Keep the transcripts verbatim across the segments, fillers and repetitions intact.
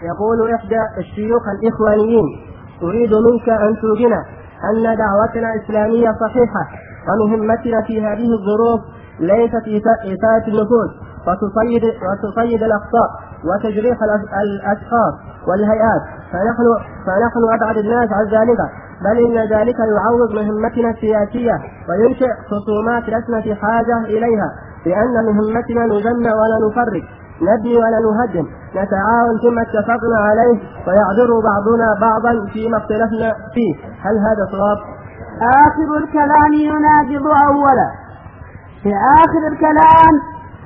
يقول إحدى الشيوخ الإخوانيين: أريد منك أن توقن أن دعوتنا إسلامية صحيحة، ومهمتنا في هذه الظروف ليست إثارة النفوس وتصيد, وتصيد الأخطاء وتجريح الأشخاص والهيئات، فنحن, فنحن أبعد الناس عن ذلك، بل إن ذلك يعوض مهمتنا السياسية وينشئ خصومات لسنا في حاجة إليها، لأن مهمتنا نجمع ولا نفرق، نبني ولا نهدم، نتعاون فيما اتفقنا عليه، ويعذر بعضنا بعضا فيما اختلفنا فيه. هل هذا صواب؟ آخر الكلام يناقض أولا. في آخر الكلام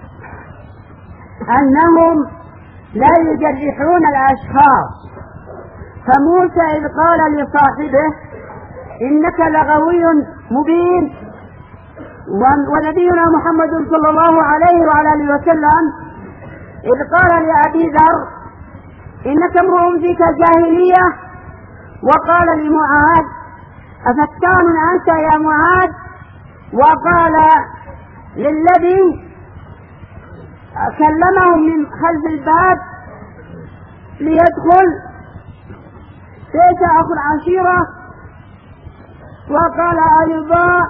أنهم لا يجرحون الأشخاص، فموسى إذ قال لصاحبه إنك لغوي مبين، ونبينا محمد صلى الله عليه وعلى آله وسلم إذ قال لأبي ذر إنك امرؤ فيك جاهلية، وقال لمعاذ أفتان أنت يا معاذ، وقال للذي كلمهم من خلف الباب ليدخل ليس أخو العشيرة، وقال أيضا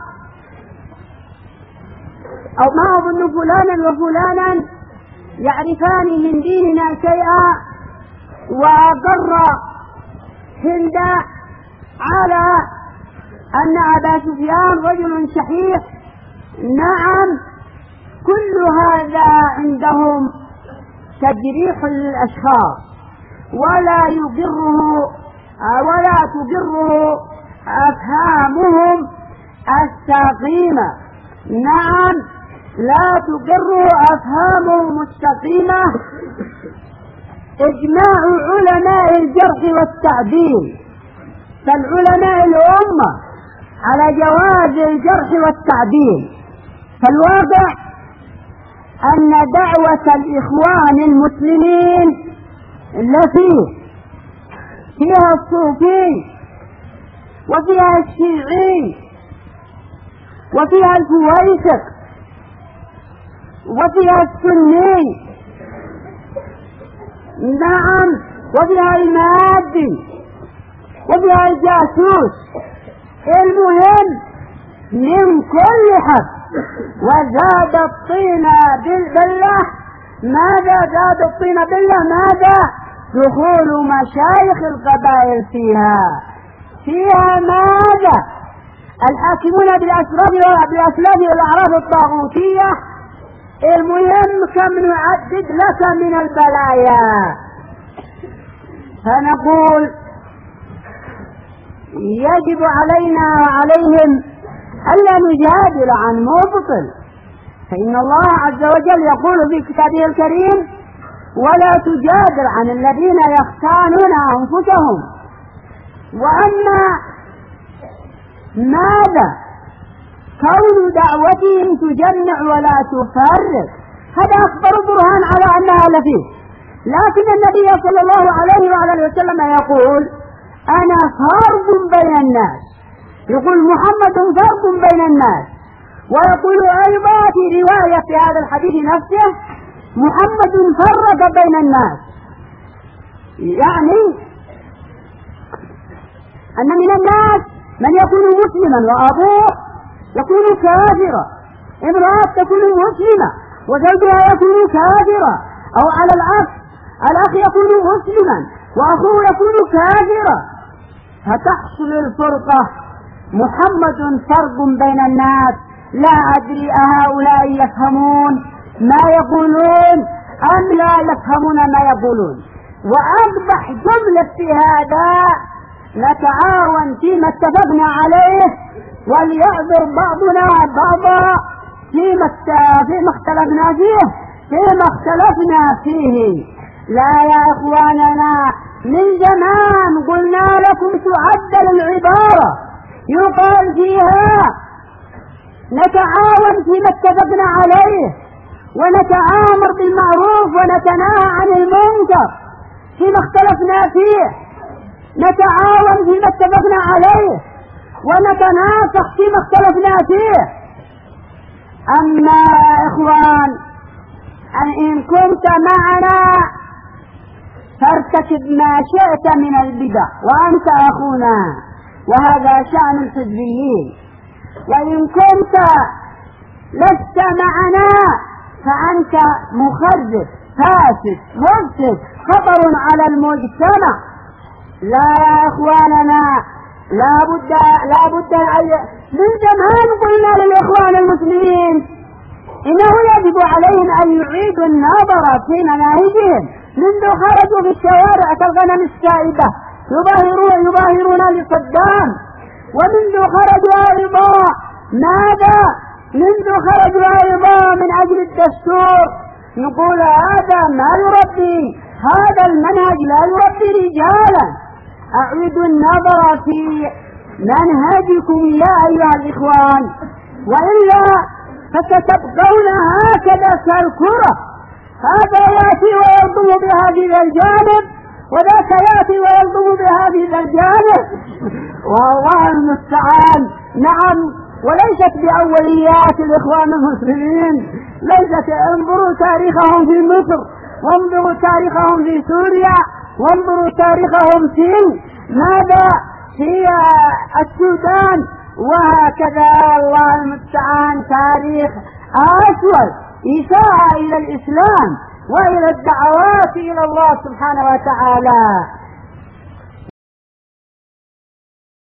أو ما أظن فلانا وفلانا يعرفان من ديننا شيئا، وأقر هند على أن أبا سفيان رجل شحيح. نعم، كل هذا عندهم تجريح للأشخاص، ولا يقره ولا تقره أفهامهم السقيمة. نعم، لا تقر أفهامهم السقيمة. إجماع علماء الجرح والتعديل، فالعلماء الأمة على جواز الجرح والتعديل. فالواقع أن دعوة الإخوان المسلمين التي فيها الصوفي وفيها الشيعي وفيها الفويسق وفيها السني، نعم، وفيها المادي وفيها الجاسوس، المهم من كل حد. وزاد الطين بالله، ماذا زاد الطين بالله؟ ماذا؟ دخول مشايخ القبائل فيها فيها ماذا؟ الحاكمون بالأسلاف بالأسلاف والأعراف الطاغوتية. المهم كم نعدد لك من البلايا. فنقول يجب علينا وعليهم ألا نجادل عن مبطل، فإن الله عز وجل يقول في كتابه الكريم: ولا تجادل عن الذين يختانون أنفسهم. وأما ماذا كون دعوتهم تجمع ولا تفرق، هذا أكبر برهان على أنها لفيه. لكن النبي صلى الله عليه وعلى وسلم يقول: أنا فرق بين الناس، يقول محمد فرق بين الناس، ويقول أيضا في رواية في هذا الحديث نفسه: محمد فرق بين الناس. يعني أن من الناس من يكون مسلما وأبوه يكون كافرا، امرأة تكون مسلمة وزوجها يكون كافرا، أو على العكس الأخ يكون مسلما وأخوه يكون كافرا، فتحصل الفرقة. محمد فرق بين الناس. لا أدري أهؤلاء يفهمون ما يقولون أم لا يفهمون ما يقولون. وأقبح جملة في هذا: نتعاون فيما اتفقنا عليه، وليعذر بعضنا بعضا فيما اختلفنا فيه فيما اختلفنا فيه. لا يا إخواننا، من زمان قلنا لكم تعدل العبارة، يقال فيها نتعاون فيما اتفقنا عليه، ونتآمر بالمعروف ونتناهى عن المنكر فيما اختلفنا فيه، نتعاون فيما اتفقنا عليه ونتناصح فيما اختلفنا فيه. أما يا إخوان، أن إن كنت معنا فارتكب ما شئت من البدع وأنت أخونا، وهذا شأن الحزبيين. وإن كنت لست معنا فأنت مخرب فاسد مفسد خطر على المجتمع. لا يا إخواننا، لا بد لا بد من زمان قلنا للإخوان المسلمين إنه يجب عليهم أن يعيدوا النظر في مناهجهم منذ خرجوا في الشوارع كالغنم السائبة يظاهرون يظاهرون لصدام، ومنذ خرجوا أيضا ماذا؟ منذ خرجوا أيضا من أجل الدستور يقول هذا ما يربي، هذا المنهج لا يربي رجالا. أعيدوا النظر في منهجكم يا أيها الإخوان، وإلا فستبقون هكذا كالكرة، هذا يأتي ويلضم بهذا الجانب وذاك يأتي ويلضم بهذا الجانب، والله المستعان. نعم، وليست بأوليات الإخوان المسلمين، ليست. انظروا تاريخهم في مصر، وانظروا تاريخهم في سوريا، وانظروا تاريخهم في ماذا في السودان، وهكذا الله المستعان تاريخ أسود إساءة إلى الإسلام وإلى الدعوات إلى الله سبحانه وتعالى.